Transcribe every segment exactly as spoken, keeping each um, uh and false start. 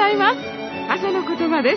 ざいます。朝の言葉です。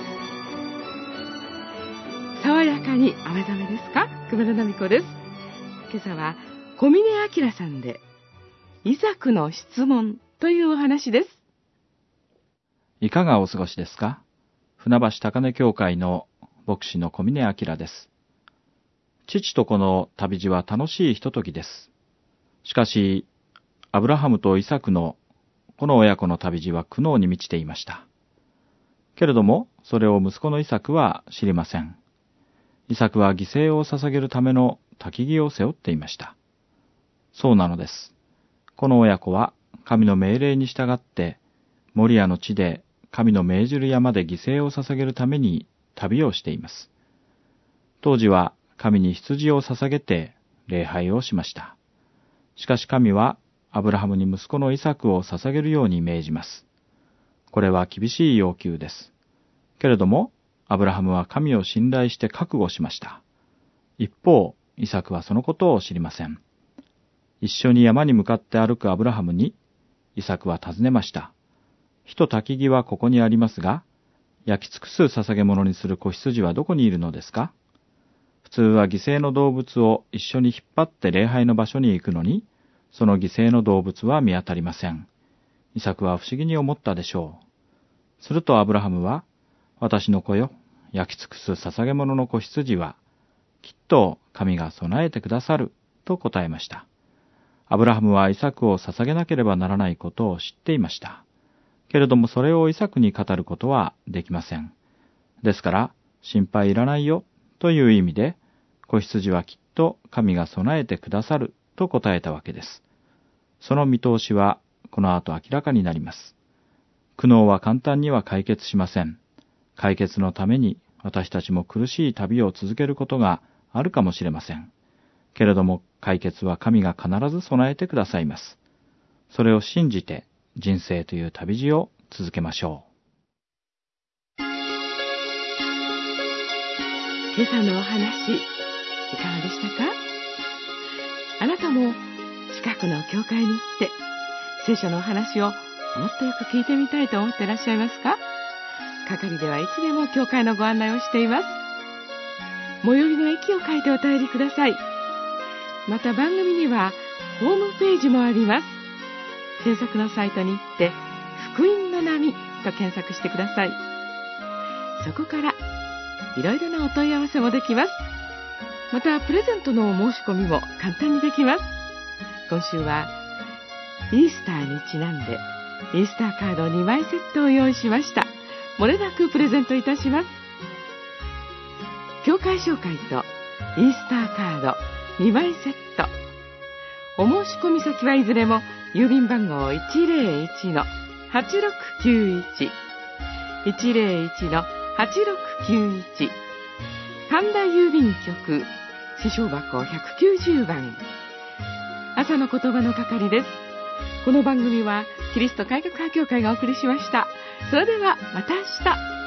爽やかに青ざめですか？熊田奈美子です。今朝は小峰明さんでイサクの質問というお話です。 いかがお過ごしですか？船橋高根教会の牧師の小峰明です。父と子の旅路は楽しいひとときです。しかし、アブラハムとイサクのこの親子の旅路は苦悩に満ちていました。けれども、それを息子のイサクは知りません。イサクは犠牲を捧げるための焚き木を背負っていました。そうなのです。この親子は神の命令に従って、モリアの地で神の命じる山で犠牲を捧げるために旅をしています。当時は神に羊を捧げて礼拝をしました。しかし神はアブラハムに息子のイサクを捧げるように命じます。これは厳しい要求です。けれども、アブラハムは神を信頼して覚悟しました。一方、イサクはそのことを知りません。一緒に山に向かって歩くアブラハムに、イサクは尋ねました。火と焚き木はここにありますが、焼き尽くす捧げ物にする子羊はどこにいるのですか？普通は犠牲の動物を一緒に引っ張って礼拝の場所に行くのに、その犠牲の動物は見当たりません。イサクは不思議に思ったでしょう。するとアブラハムは、私の子よ、焼き尽くす捧げ物の子羊は、きっと神が備えてくださる、と答えました。アブラハムはイサクを捧げなければならないことを知っていました。けれどもそれをイサクに語ることはできません。ですから、心配いらないよ、という意味で、子羊はきっと神が備えてくださる、と答えたわけです。その見通しは、この後明らかになります。苦悩は簡単には解決しません。解決のために私たちも苦しい旅を続けることがあるかもしれません。けれども解決は神が必ず備えてくださいます。それを信じて人生という旅路を続けましょう。今朝のお話、いかがでしたか？あなたも近くの教会に行って聖書のお話をもっとよく聞いてみたいと思っていらっしゃいますか？係ではいつでも教会のご案内をしています。最寄りの駅を書いてお便りください。また番組にはホームページもあります。検索のサイトに行って福音の波と検索してください。そこからいろいろなお問い合わせもできます。またプレゼントのお申し込みも簡単にできます。今週はイースターにちなんでイースターカードにまいセットを用意しました。漏れなくプレゼントいたします。教会紹介とイースターカードにまいセット。お申し込み先はいずれも郵便番号 いちまるいちのはちろくきゅういち いちまるいちのはちろくきゅういち、神田郵便局支所箱ひゃくきゅうじゅうばん。朝の言葉の係です。この番組はキリスト改革派教会がお送りしました。それではまた明日。